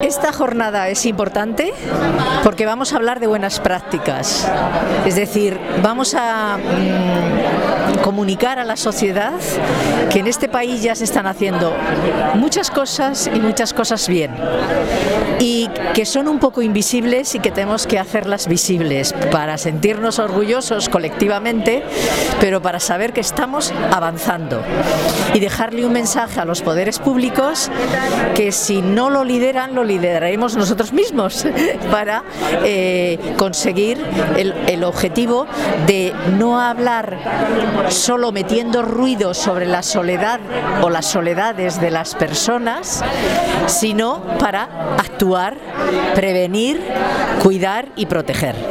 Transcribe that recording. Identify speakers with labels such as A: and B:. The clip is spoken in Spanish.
A: Esta jornada es importante porque vamos a hablar de buenas prácticas, es decir, vamos a comunicar a la sociedad que en este país ya se están haciendo muchas cosas y muchas cosas bien, y que son un poco invisibles y que tenemos que hacerlas visibles para sentirnos orgullosos colectivamente, pero para saber que estamos avanzando y dejarle un mensaje a los poderes públicos que si no lo lideran, lo lideraremos nosotros mismos para conseguir el objetivo de no hablar solo metiendo ruido sobre la soledad o las soledades de las personas, sino para actuar, prevenir, cuidar y proteger.